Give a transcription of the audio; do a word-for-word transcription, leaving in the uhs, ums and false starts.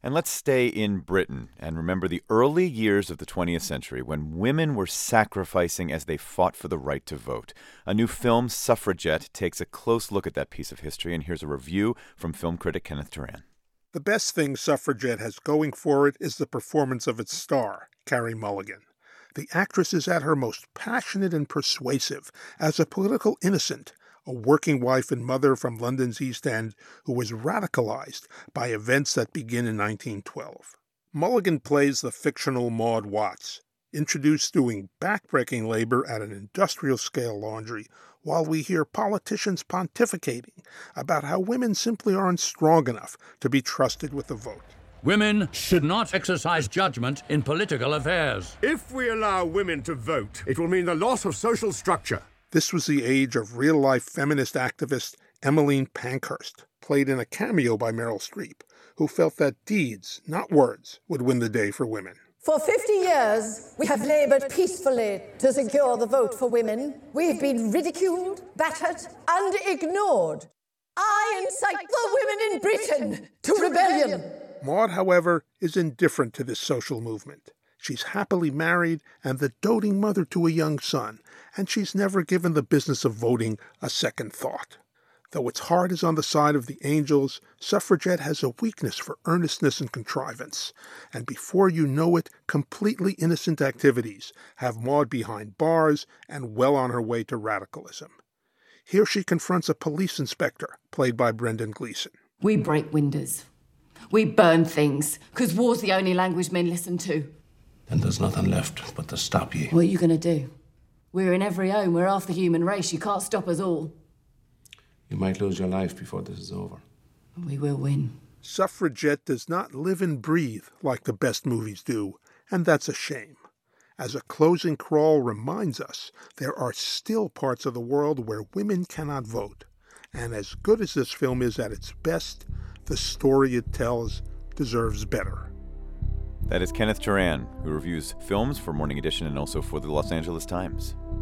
And let's stay in Britain and remember the early years of the twentieth century when women were sacrificing as they fought for the right to vote. A new film, Suffragette, takes a close look at that piece of history, and here's a review from film critic Kenneth Turan. The best thing Suffragette has going for it is the performance of its star, Carey Mulligan. The actress is at her most passionate and persuasive as a political innocent, a working wife and mother from London's East End who was radicalized by events that begin in nineteen twelve. Mulligan plays the fictional Maud Watts, introduced doing backbreaking labor at an industrial-scale laundry, while we hear politicians pontificating about how women simply aren't strong enough to be trusted with the vote. Women should not exercise judgment in political affairs. If we allow women to vote, it will mean the loss of social structure. This was the age of real-life feminist activist Emmeline Pankhurst, played in a cameo by Meryl Streep, who felt that deeds, not words, would win the day for women. For fifty years, we have labored peacefully to secure the vote for women. We've been ridiculed, battered, and ignored. I incite the women in Britain to rebellion. Maud, however, is indifferent to this social movement. She's happily married and the doting mother to a young son, and she's never given the business of voting a second thought. Though its heart is on the side of the angels, Suffragette has a weakness for earnestness and contrivance, and before you know it, completely innocent activities have Maud behind bars and well on her way to radicalism. Here she confronts a police inspector, played by Brendan Gleeson. We break windows. We burn things, because war's the only language men listen to. And there's nothing left but to stop ye. What are you going to do? We're in every home. We're half the human race. You can't stop us all. You might lose your life before this is over. We will win. Suffragette does not live and breathe like the best movies do, and that's a shame. As a closing crawl reminds us, there are still parts of the world where women cannot vote. And as good as this film is at its best, the story it tells deserves better. That is Kenneth Turan, who reviews films for Morning Edition and also for the Los Angeles Times.